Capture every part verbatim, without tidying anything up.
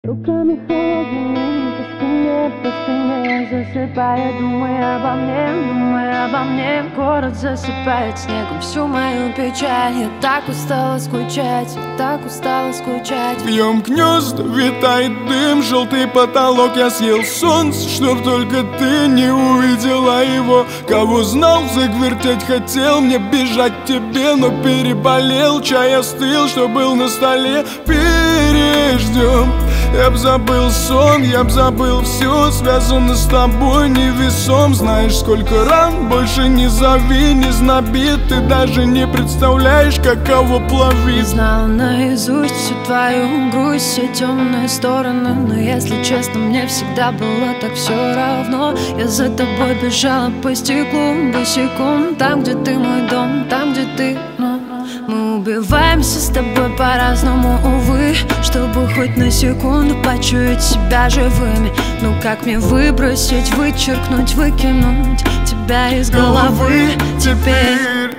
Руками холодными по спине, по спине засыпая, думая обо мне, думая обо мне. Город засыпает снегом всю мою печаль. Я так устала скучать, я так устала скучать. Вьем гнезда, витает дым, желтый потолок. Я съел солнце, чтоб только ты не увидела его. Кого знал, загвертеть хотел, мне бежать к тебе, но переболел. Чай остыл, что был на столе, переждем. Я б забыл сон, я б забыл все, связано с тобой невесом. Знаешь, сколько ран, больше не зови, не знобит. Ты даже не представляешь, каково плавить. Знала наизусть всю твою грусть, все темные стороны. Но если честно, мне всегда было так все равно. Я за тобой бежала по стеклу босиком. Там, где ты мой дом, там, где ты, но мы убиваемся с тобой по-разному, увы. Чтобы хоть на секунду почуять себя живыми. Ну как мне выбросить, вычеркнуть, выкинуть тебя из головы теперь?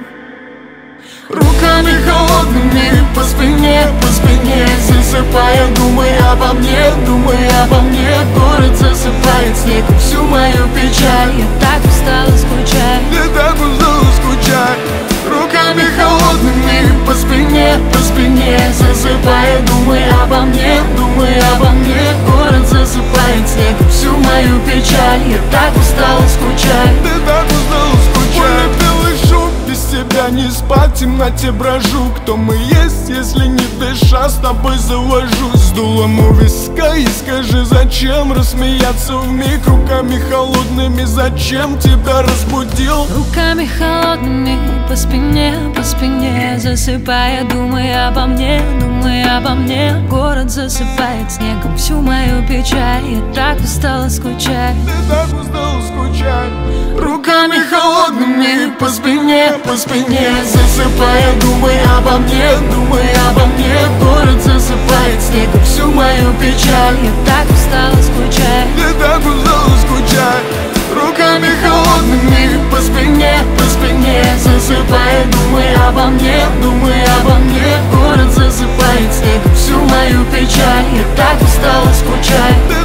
Руками холодными по спине, по спине засыпая, думая обо мне, думая обо мне. Город засыпает снегом всю мою печаль. Я так устала скучать, я так устала скучать. Руками холодными по спине, по спине засыпая, думая обо мне, думая обо мне. Город засыпает снегом всю мою печаль. Я так устала скучать, я так устала скучать. Белый шум, без тебя не спать, в темноте брожу. Кто мы есть, если не дыша, с тобой завожусь. С дулом у виска и скажи, зачем рассмеяться вмиг? Руками холодными, зачем тебя разбудил? Руками холодными по спине, по спине засыпая, думая обо мне, думая обо мне. Город засыпает снегом всю мою печаль. Я так устала скучать, я так устала скучать. Руками холодными по спине, по спине засыпая, думая обо мне, думая обо мне. Город засыпает снегом всю мою печаль. Я так устала скучать, я так устала скучать. Руками холодными по спине, по спине засыпая, думая обо мне, думая обо мне. Город засыпает снегом всю мою печаль. Я так устала скучать.